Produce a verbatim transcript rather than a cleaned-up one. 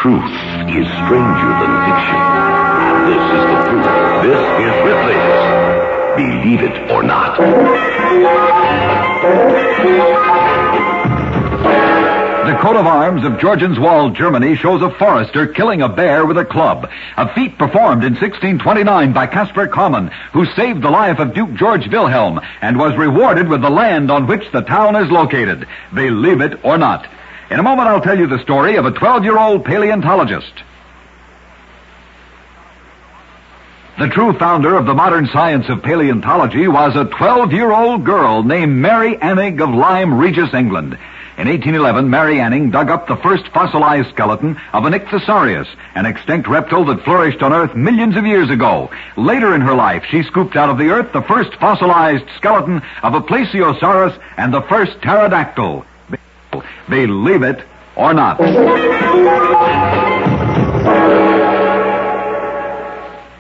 Truth is stranger than fiction. And this is the proof. This is Ripley's Believe It or Not. The coat of arms of Georgianswald, Germany shows a forester killing a bear with a club. A feat performed in sixteen twenty-nine by Caspar Kaumann, who saved the life of Duke George Wilhelm and was rewarded with the land on which the town is located. Believe it or not. In a moment, I'll tell you the story of a twelve-year-old paleontologist. The true founder of the modern science of paleontology was a twelve-year-old girl named Mary Anning of Lyme Regis, England. In eighteen eleven, Mary Anning dug up the first fossilized skeleton of an ichthyosaurus, an extinct reptile that flourished on Earth millions of years ago. Later in her life, she scooped out of the earth the first fossilized skeleton of a plesiosaurus and the first pterodactyl. Believe it or not.